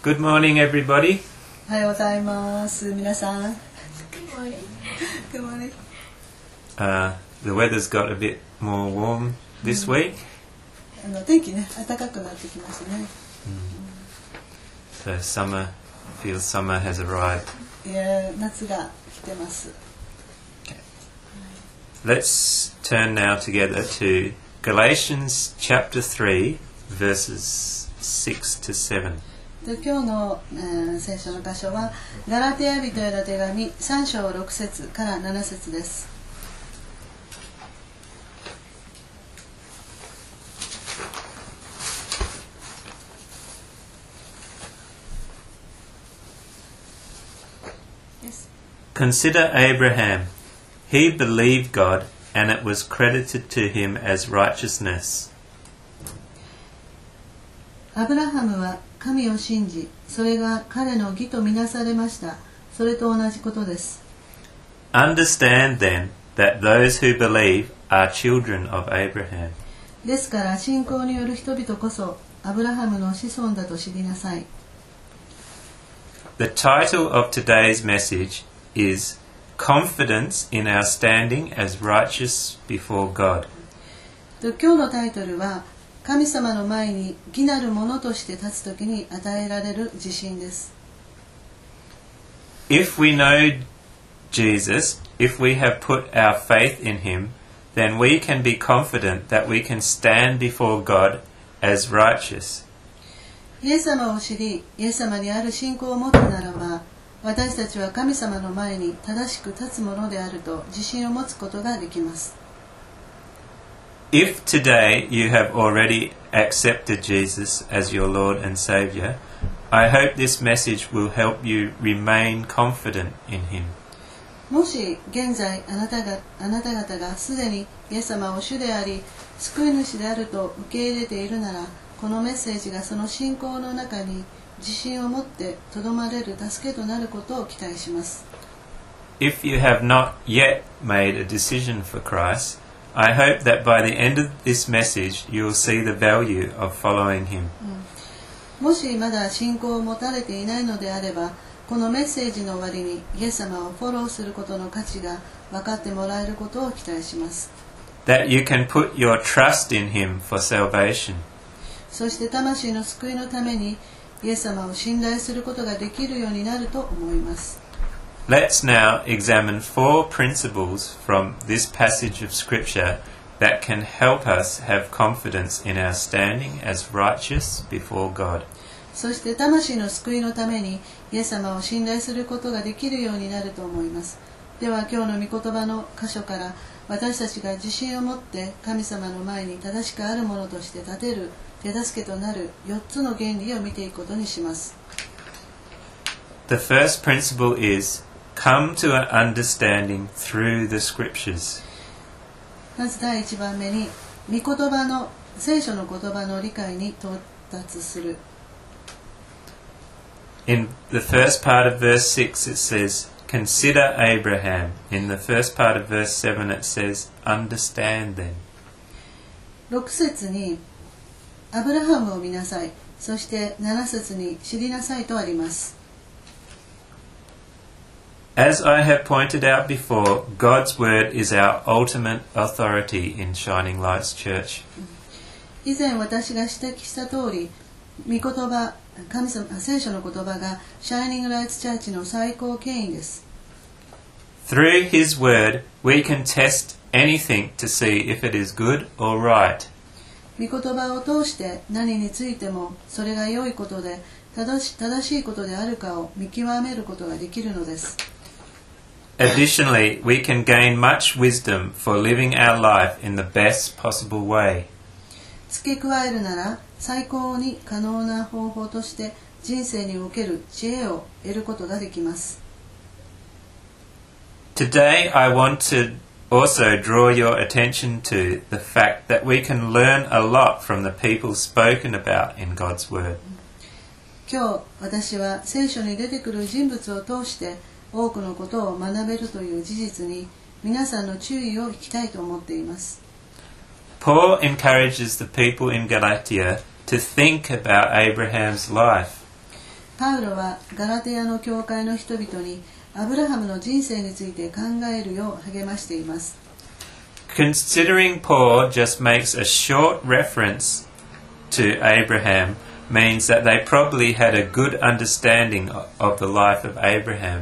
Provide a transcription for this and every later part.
Good morning, everybody. おはようございます。皆さん。Good morning. The weather's got a bit more warm this week. 天気ね、暖かくなってきましたね。 So summer has arrived. 夏が来てます。 Let's turn now together to Galatians chapter 3, verses 6 to 7. 今日の、聖書の箇所はガラテヤ人への手紙3章6節から7節です。 Consider Abraham. He believed God, and it was credited to him as righteousness. アブラハムは神を信じ、それが彼の義とみなされました。それと同じことです。 Understand then that those who believe are children of Abraham. ですから信仰による人々こそアブラハムの子孫だと知りなさい。 The title of today's message is Confidence in Our Standing as Righteous Before God. 今日のタイトルは神様の前に義なるものとして立つときに与えられる自信です。 If we know Jesus, if we have put our faith in him, then we can be confident that we can stand before God as righteous. イエス様を知り、イエス様にある信仰を持つならば、私たちは神様の前に正しく立つものであると自信を持つことができます。 If today you have already accepted Jesus as your Lord and Saviour, I hope this message will help you remain confident in him. もし現在あなた方がすでにイエス様を主であり救い主であると受け入れているなら、このメッセージがその信仰の中に自信を持ってとどまれる助けとなることを期待します。 If you have not yet made a decision for Christ, I hope that by the end of this message you will see the value of following him. もしまだ信仰を持たれていないのであれば、このメッセージの終わりにイエス様をフォローすることの価値が分かってもらえることを期待します。 That you can put your trust in him for salvation. そして魂の救いのためにイエス様を信頼することができるようになると思います。 Let's now examine 4 principles from this passage of Scripture that can help us have confidence in our standing as righteous before God. そして魂の救いのためにイエス様を信頼することができるようになると思います。では今日の御言葉の箇所から私たちが自信を持って神様の前に正しくあるものとして立てる手助けとなる4つの原理を見ていくことにします。 The first principle is come to an understanding through the Scriptures. まず第1番目に御言葉の聖書の言葉の理解に到達する。 In the first part of verse 6 it says, Consider Abraham. In the first part of verse 7 it says, Understand them. 6節にアブラハムを見なさい。そして7節に知りなさいとあります。 As I have pointed out before, God's word is our ultimate authority in Shining Lights Church. 以前私が指摘した通り、御言葉、神様、聖書の言葉が Shining Lights Church の最高権威です。 Through His word, we can test anything to see if it is good or right. 御言葉を通して何についてもそれが良いことで正しいことであるかを見極めることができるのです。 Additionally, we can gain much wisdom for living our life in the best possible way. 付け加えるなら最高に可能な方法として人生における知恵を得ることができます。 Today, I want to also draw your attention to the fact that we can learn a lot from the people spoken about in God's Word. 今日私は聖書に出てくる人物を通して多くのことを学べるという事実に皆さんの注意を引きたいと思っています。 Paul encourages the people in Galatia to think about Abraham's life. パウロはガラテヤの教会の人々にアブラハムの人生について考えるよう励ましています。 Considering Paul just makes a short reference to Abraham means that they probably had a good understanding of the life of Abraham.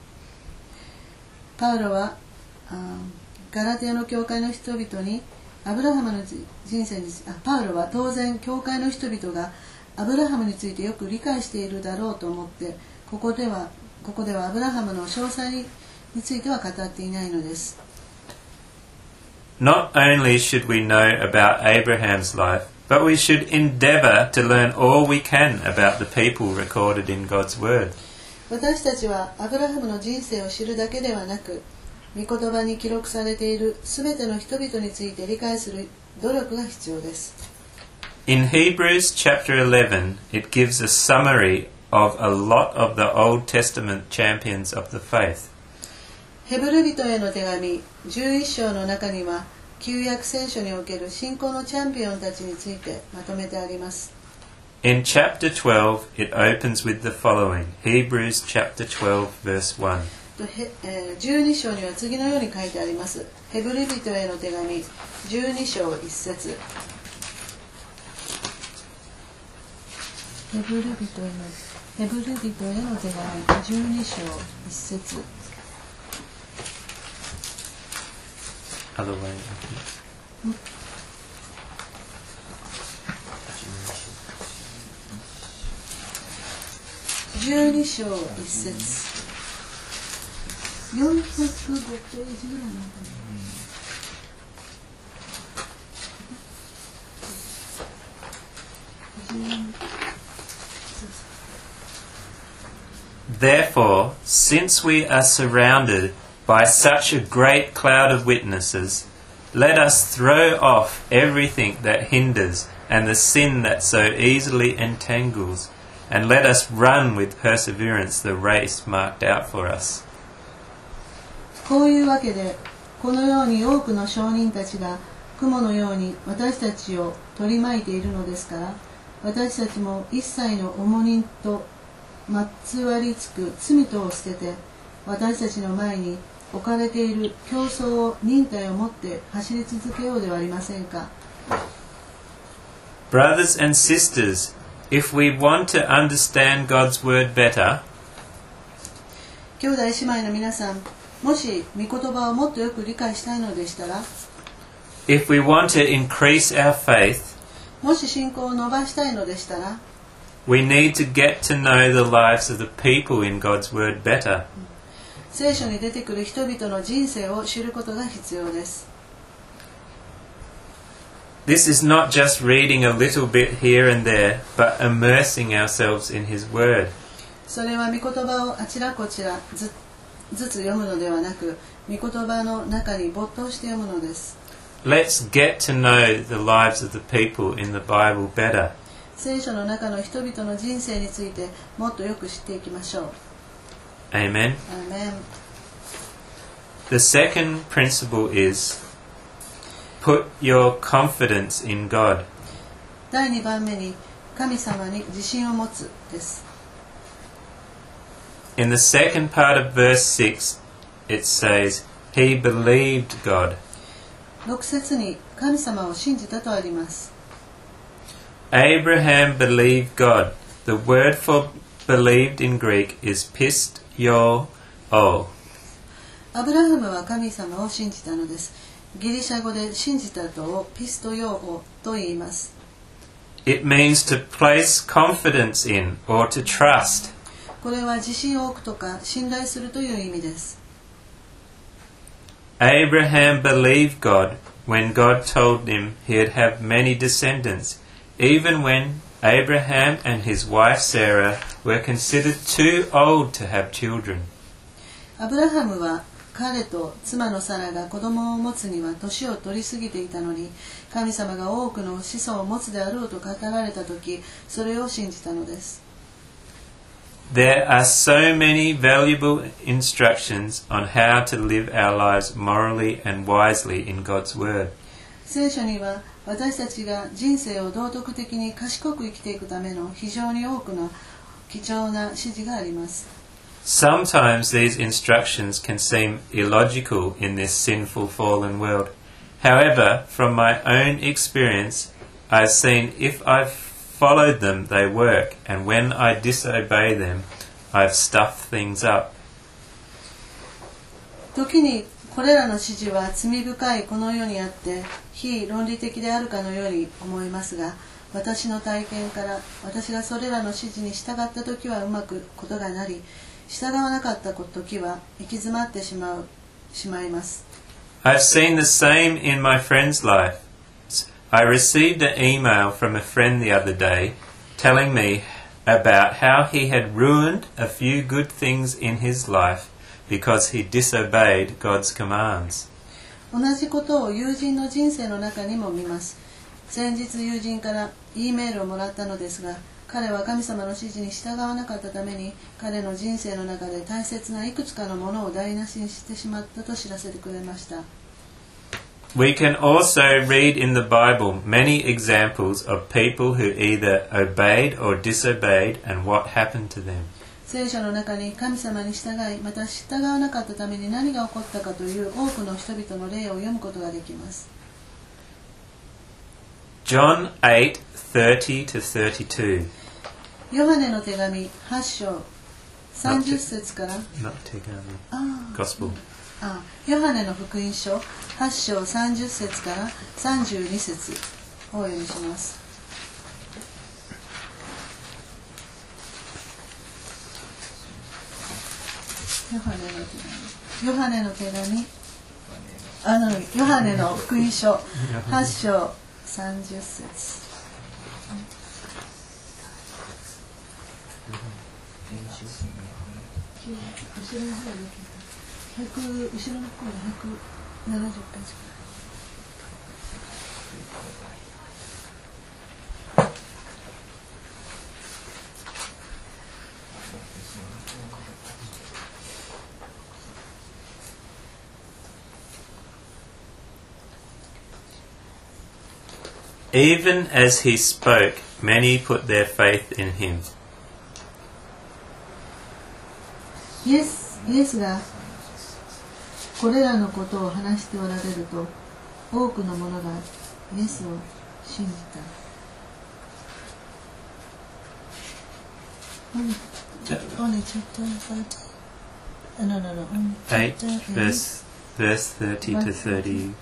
パウロはガラテヤの教会の人々にアブラハムの人生にパウロは当然教会の人々がアブラハムについてよく理解しているだろうと思ってここではアブラハムの詳細については語っていないのです。 Not only should we know about Abraham's life, but we should endeavour to learn all we can about the people recorded in God's Word. 私たちはアブラハムの人生を知るだけではなく、御言葉に記録されているすべての人々について理解する努力が必要です。 In Hebrews chapter 11, it gives a summary of a lot of the Old Testament champions of the faith. ヘブル人への手紙11章の中には旧約聖書における信仰のチャンピオンたちについてまとめてあります。 In chapter 12, it opens with the following. Hebrews chapter 12, verse 1. 12章には次のように書いてあります。ヘブル人への手紙12章1節。ヘブル人への手紙12章1節。 Other way. 12章1節。405ページぐらいなんだね。 Therefore, since we are surrounded by such a great cloud of witnesses, let us throw off everything that hinders and the sin that so easily entangles, and let us run with perseverance the race marked out for us. こういうわけで、このように多くの証人たちが雲のように私たちを取り巻いているのですから、私たちも一切の重荷とまつわりつく罪とを捨てて、私たちの前に置かれている競争を忍耐を持って走り続けようではありませんか。 Brothers and sisters, if we want to understand God's word better, 兄弟姉妹の皆さん、もし御言葉をもっとよく理解したいのでしたら、 if we want to increase our faith, もし信仰を伸ばしたいのでしたら、 we need to get to know the lives of the people in God's word better. 聖書に出てくる人々の人生を知ることが必要です。 This is not just reading a little bit here and there, but immersing ourselves in His word. それは御言葉をあちらこちらずつ読むのではなく、御言葉の中に没頭して読むのです。 Let's get to know the lives of the people in the Bible better. 聖書の中の人々の人生についてもっとよく知っていきましょう。 Amen. Amen. The second principle is put your confidence in God. 第2番目に神様に自信を持つです。 In the second part of verse 6, it says, He believed God. 6節に神様を信じたとあります。 Abraham believed God. The word for believed in Greek is pistio. アブラハムは神様を信じたのです。ギリシャ語で信じたとをピストヨオと言います。 It means to place confidence in or to trust. これは自信を置くとか信頼するという意味です。 Abraham believed God when God told him he'd have many descendants, even when Abraham and his wife Sarah were considered too old to have children. アブラハムは彼と妻のサラが子供を持つには年を取り過ぎていたのに、神様が多くの子孫を持つであろうと語られたとき、それを信じたのです。 There are so many valuable instructions on how to live our lives morally and wisely in God's Word. 聖書には私たちが人生を道徳的に賢く生きていくための非常に多くの貴重な指示があります。 Sometimes these instructions can seem illogical in this sinful fallen world. However, from my own experience, I've seen if I've followed them, they work, and when I disobey them, I've stuffed things up. 時にこれらの指示は罪深いこの世にあって非論理的であるかのように思いますが、私の体験から私がそれらの指示に従った時はうまくことがなり、従わなかった時は行き詰まってしまいます。 I've seen the same in my friend's life. I received an email from a friend the other day telling me about how he had ruined a few good things in his life because he disobeyed God's commands. 同じことを友人の人生の中にも見ます。先日友人から E メールをもらったのですが、彼は神様の指示に従わなかったために彼の人生の中で大切ないくつかのものを台無しにしてしまったと知らせてくれました。 We can also read in the Bible many examples of people who either obeyed or disobeyed and what happened to them. 聖書の中に神様に従い、また従わなかったために何が起こったかという多くの人々の例を読むことができます。 John 8:30-32. ヨハネの手紙8章30節から Not 手紙. Gospel. ヨハネの福音書8章30節から32節をお読みします。ヨハネの福音書8章30節。後ろの方に170ページから。 Even as he spoke, many put their faith in him. イエスがこれらのことを話しておられると、多くの者がイエスを信じた。 8 verse 30-32.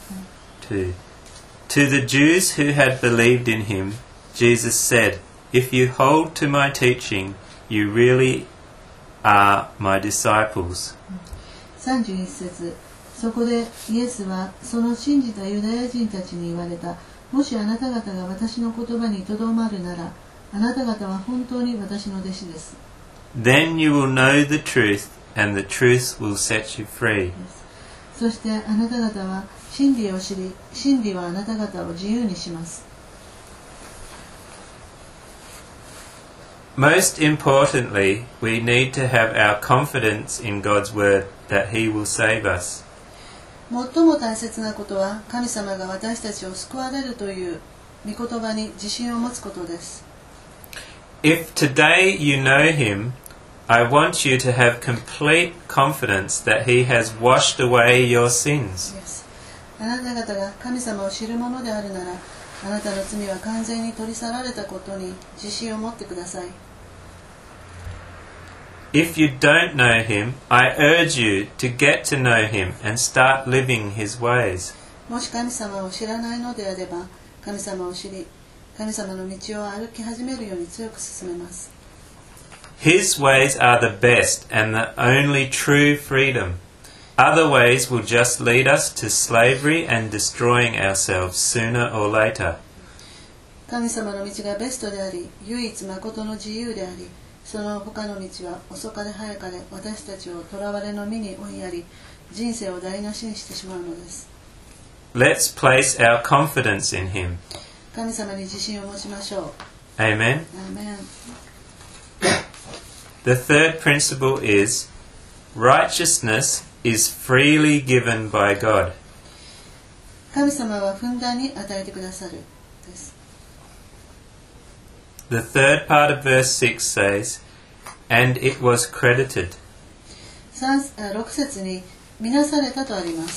To the Jews who had believed in him, Jesus said, "If you hold to my teaching, you really are my disciples." 31節。そこでイエスはその信じたユダヤ人たちに言われた。もしあなた方が私の言葉にとどまるなら、あなた方は本当に私の弟子です。 Then you will know the truth, and the truth will set you free. そしてあなた方は真理を知り、真理はあなた方を自由にします。 Most importantly, we need to have our confidence in God's word that He will save us. 最も大切なことは、神様が私たちを救われるという御言葉に自信を持つことです。 If today you know Him, I want you to have complete confidence that He has washed away your sins. あなた方が神様を知るものであるなら、あなたの罪は完全に取り去られたことに自信を持ってください。 If you don't know Him, I urge you to get to know Him and start living His ways. もし神様を知らないのであれば、神様を知り、神様の道を歩き始めるように強く進めます。 His ways are the best and the only true freedom. Other ways will just lead us to slavery and destroying ourselves sooner or later. 神様の道がベストであり、唯一誠の自由であり、その他の道は遅かれ早かれ私たちを囚われの身に追いやり、人生を台無しにしてしまうのです。 Let's place our confidence in Him. 神様に自信を持ちましょう。 Amen. Amen. The third principle is righteousness is freely given by God. 神様はふんだんに与えてくださるです。 The third part of verse 6 says, "And it was credited." 6節に見なされたとあります。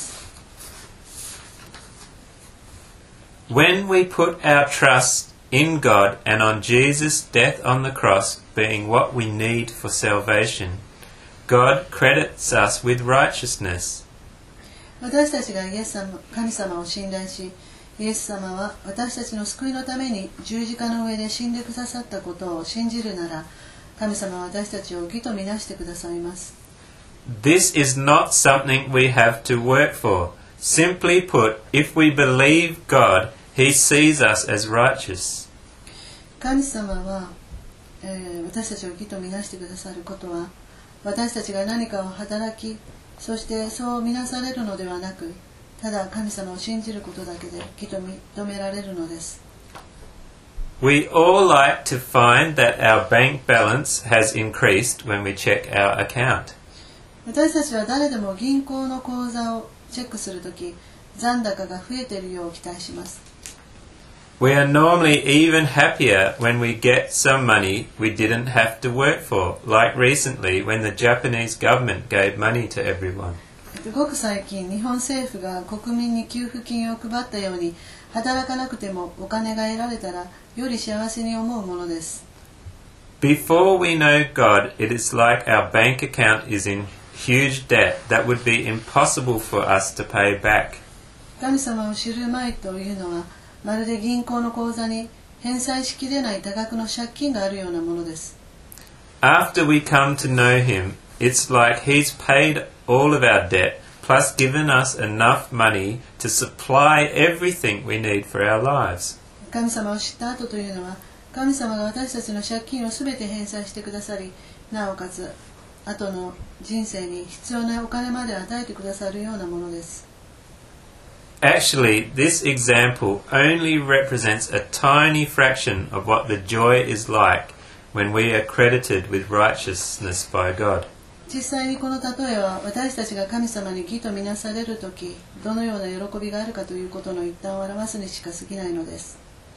When we put our trust in God and on Jesus' death on the cross being what we need for salvation, God credits us with righteousness. 私たちが神様を信頼し、イエス様は私たちの救いのために十字架の上で死んでくださったことを信じるなら、神様は私たちを義とみなしてくださいます。 This is not something we have to work for. Simply put, if we believe God, He sees us as righteous. 神様は、私たちを義とみなしてくださることは、私たちが何かを働き、そしてそうみなされるのではなく、ただ神様を信じることだけで義と認められるのです。 We all like to find that our bank balance has increased when we check our account. 私たちは誰でも銀行の口座をチェックするとき、残高が増えているよう期待します。 We are normally even happier when we get some money we didn't have to work for, like recently when the Japanese government gave money to everyone. ごく最近、日本政府が国民に給付金を配ったように、働かなくてもお金が得られたら、より幸せに思うものです。 Before we know God, it is like our bank account is in huge debt that would be impossible for us to pay back. 神様を知る前というのは、まるで銀行の口座に返済しきれない多額の借金があるようなものです。 After we come to know Him, it's like He's paid all of our debt, plus given us enough money to supply everything we need for our lives. 神様を知った後というのは、神様が私たちの借金をすべて返済してくださり、なおかつ後の人生に必要なお金まで与えてくださるようなものです。 Actually, this example only represents a tiny fraction of what the joy is like when we are credited with righteousness by God. 実際にこの例えは、私たちが神様に義とみなされるとき、どのような喜びがあるかということの一端を表すにしか過ぎないのです。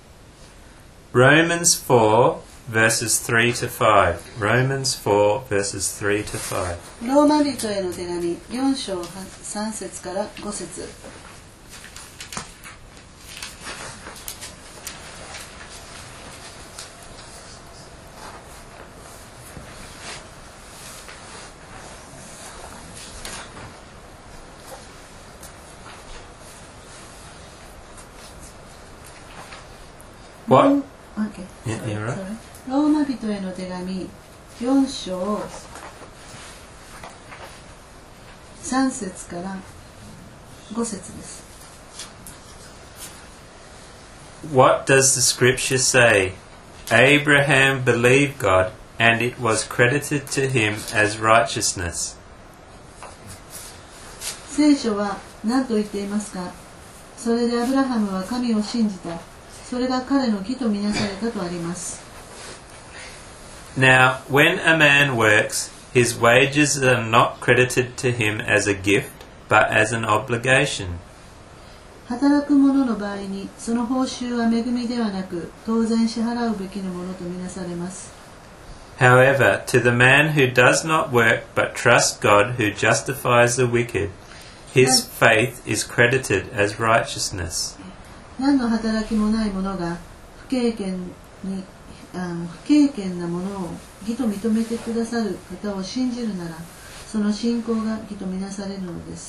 Romans 4 verses 3 to 5. Romans 4 verses 3 to 5. ローマ人への手紙4章3節から5節。 What? Okay. Yeah, you're right. ローマ人への手紙4章3節から5節です。 What does the scripture say? Abraham believed God, and it was credited to him as righteousness. 聖書は何と言っていますか？それでアブラハムは神を信じた。それが彼の義とみなされたとあります。 Now, when a man works, his wages are not credited to him as a gift, but as an obligation. 働く者の場合に、その報酬は恵みではなく、当然支払うべきのものとみなされます。 However, to the man who does not work but trusts God who justifies the wicked, his faith is credited as righteousness. 何の働きもない者が不経験なものを義と認めてくださる方を信じるなら、その信仰が義とみなされるのです。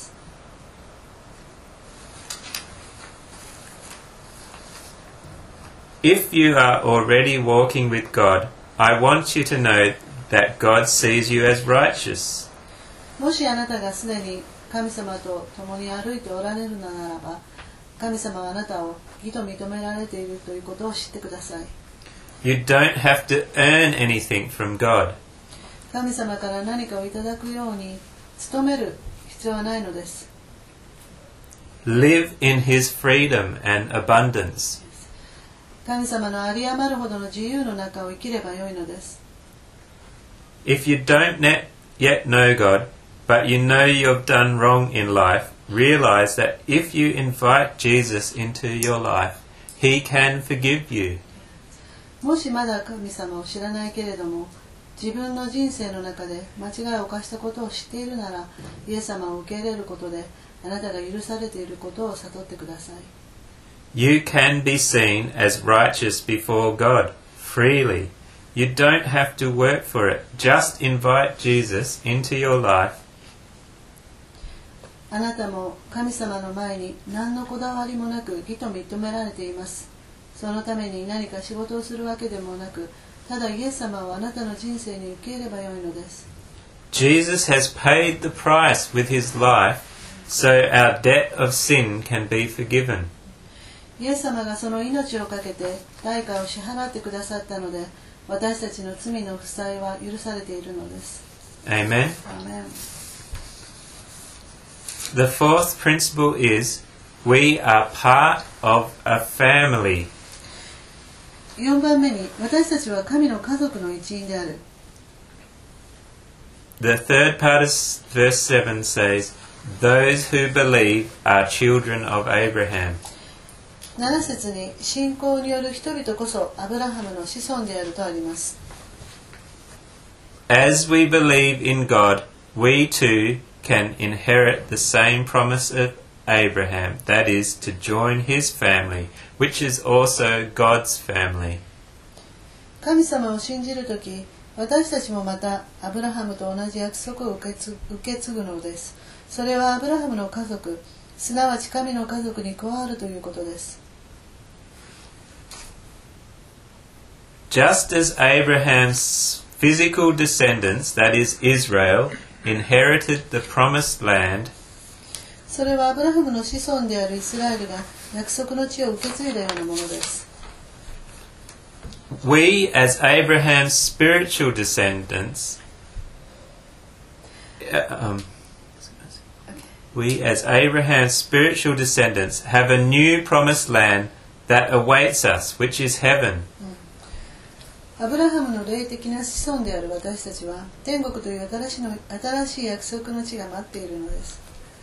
If you are already walking with God, I want you to know that God sees you as righteous. もしあなたがすでに神様と共に歩いておられるのならば、神様はあなたを義と認められているということを知ってください。 You don't have to earn anything from God. 神様から何かをいただくように努める必要はないのです。 Live in His freedom and abundance. 神様の有り余るほどの自由の中を生きればよいのです。 If you don't yet know God, but you know you've done wrong in life, realize that if you invite Jesus into your life, He can forgive you. もしまだ神様を知らないけれども、自分の人生の中で間違いを犯したことを知っているなら、イエス様を受け入れることであなたが許されていることを悟ってください。 You can be seen as righteous before God freely. You don't have to work for it. Just invite Jesus into your life. あなたも神様の前に何のこだわりもなく義と認められています。そのために何か仕事をするわけでもなく、ただイエス様をあなたの人生に受け入れればよいのです。 Jesus has paid the price with his life, so our debt of sin can be forgiven. イエス様がその命をかけて代価を支払ってくださったので、私たちの罪の負債は許されているのです。 Amen. Amen. The fourth principle is we are part of a family. 4番目に、私たちは神の家族の一員である。 The third part of verse 7 says, Those who believe are children of Abraham. 7節に、信仰による人々こそアブラハムの子孫であるとあります。 As we believe in God, we too can inherit the same promise of Abraham, that is, to join his family, which is also God's family. 神様を信じるとき、私たちもまたアブラハムと同じ約束を受け継ぐのです。それはアブラハムの家族、すなわち神の家族に加わるということです。 Just as Abraham's physical descendants, that is Israel, inherited the promised land, それはアブラハムの子孫であるイスラエルが約束の地を受け継いだようなものです。 we as Abraham's spiritual descendants, we as Abraham's spiritual descendants have a new promised land that awaits us, which is heaven. アブラハムの霊的な子孫である私たちは、天国という新しい約束の地が待っているのです。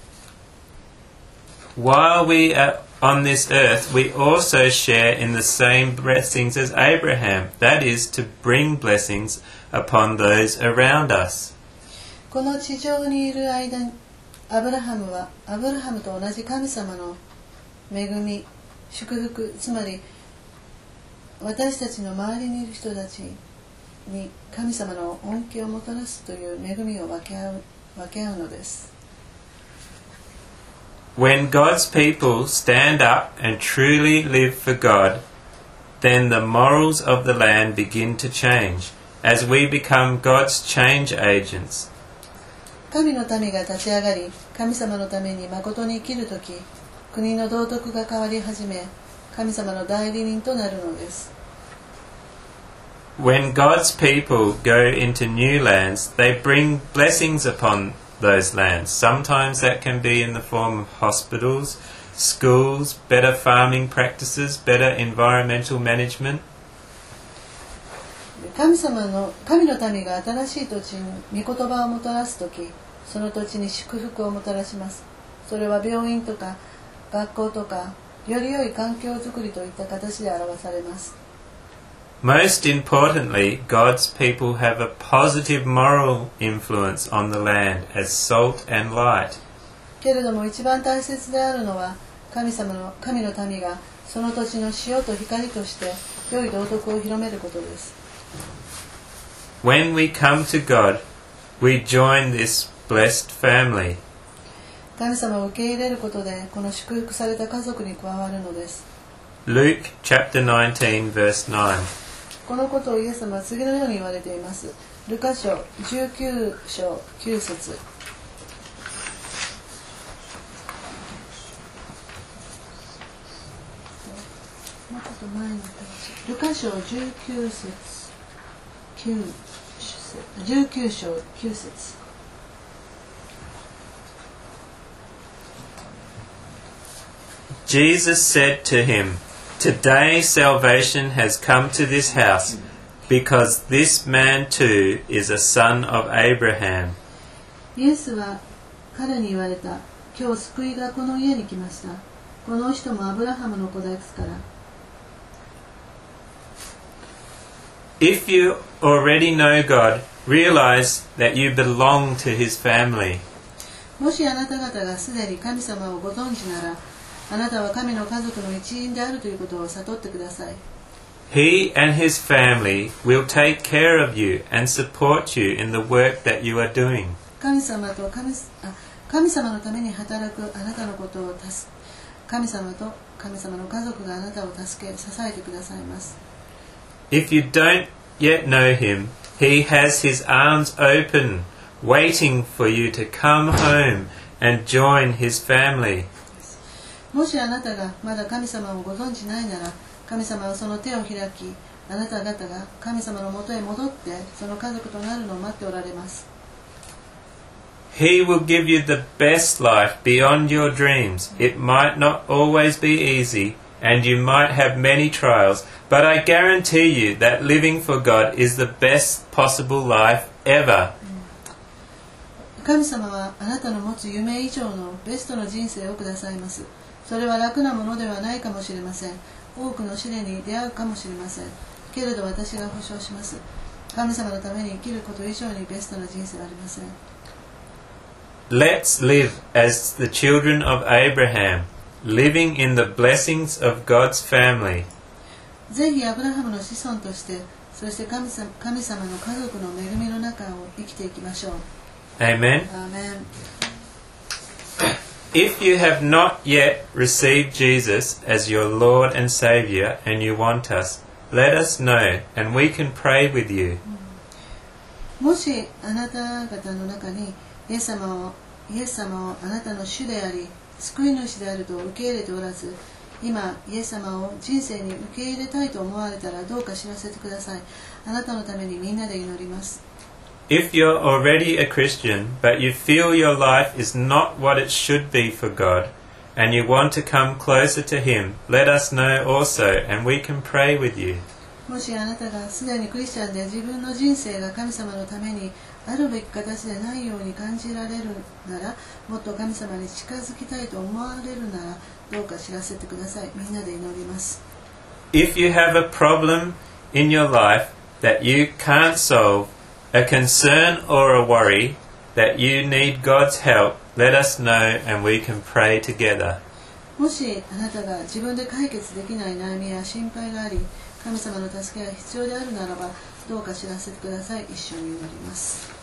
While we are on this earth, we also share in the same blessings as Abraham, that is, to bring blessings upon those around us. この地上にいる間に、アブラハムはアブラハムと同じ神様の恵み、祝福、つまり私たちの周りにいる人たちに神様の恩恵をもたらすという恵みを分け合うのです。 When God's people stand up and truly live for God, then the morals of the land begin to change as we become God's change agents. 神の民が立ち上がり、神様のために誠に生きるとき、国の道徳が変わり始め、神様の代理人となるのです。 When God's people go into new lands, they bring blessings upon those lands. Sometimes that can be in the form of hospitals, schools, better farming practices, better environmental management. 神の民が新しい土地に御言葉をもたらすとき、その土地に祝福をもたらします。それは病院とか学校とか、より良い環境づくりといった形で表されます。 Most importantly, God's people have a positive moral influence on the land as salt and light. けれども一番大切であるのは、神の民がその土地の塩と光として良い道徳を広めることです。 When we come to God, we join this blessed family. 神様を受け入れることで、この祝福された家族に加わるのです。 Luke chapter 19 verse 9. このことをイエス様は次のように言われています。ルカ書19章9節。もうちょっと前にルカ書19章9節。 Jesus said to him, Today salvation has come to this house, because this man too is a son of Abraham. イエスは彼に言われた。今日救いがこの家に来ました。この人もアブラハムの子ですから。 If you already know God, realize that you belong to His family. もしあなた方がすでに神様をご存知なら、あなたは神の家族の一員であるということを悟ってください。 He and His family will take care of you and support you in the work that you are doing. 神様のために働くあなたのことを神様と神様の家族があなたを助け支えてくださいます。 If you don't yet know Him, He has His arms open, waiting for you to come home and join His family. もしあなたがまだ神様をご存知ないなら、神様はその手を開き、あなた方が神様のもとへ戻ってその家族となるのを待っておられます。 He will give you the best life beyond your dreams. It might not always be easy, and you might have many trials, but I guarantee you that living for God is the best possible life ever. 神様はあなたの持つ夢以上のベストの人生をくださいます。それは楽なものではないかもしれません。多くの試練に出会うかもしれません。けれど私が保証します。神様のために生きること以上にベストな人生はありません。 Let's live as the children of Abraham, living in the blessings of God's family. ぜひアブラハムの子孫として、そして神様の家族の恵みの中を生きていきましょう。 Amen. アーメン。 If you have not yet received Jesus as your Lord and Savior and you want us, let us know and we can pray with you. もしあなた方の中にイエス様をあなたの主であり救い主であると受け入れておらず、今イエス様を人生に受け入れたいと思われたらどうか知らせてください。あなたのためにみんなで祈ります。 If you're already a Christian, but you feel your life is not what it should be for God, and you want to come closer to Him, let us know also, and we can pray with you. もしあなたがすでにクリスチャンで自分の人生が神様のためにあるべき形でないように感じられるなら、もっと神様に近づきたいと思われるなら、どうか知らせてください。みんなで祈ります。 If you have a problem in your life that you can't solve, a concern or a worry that you need God's help, let us know and we can pray together. もしあなたが自分で解決できない悩みや心配があり、神様の助けが必要であるならば、どうか知らせてください。一緒に祈ります。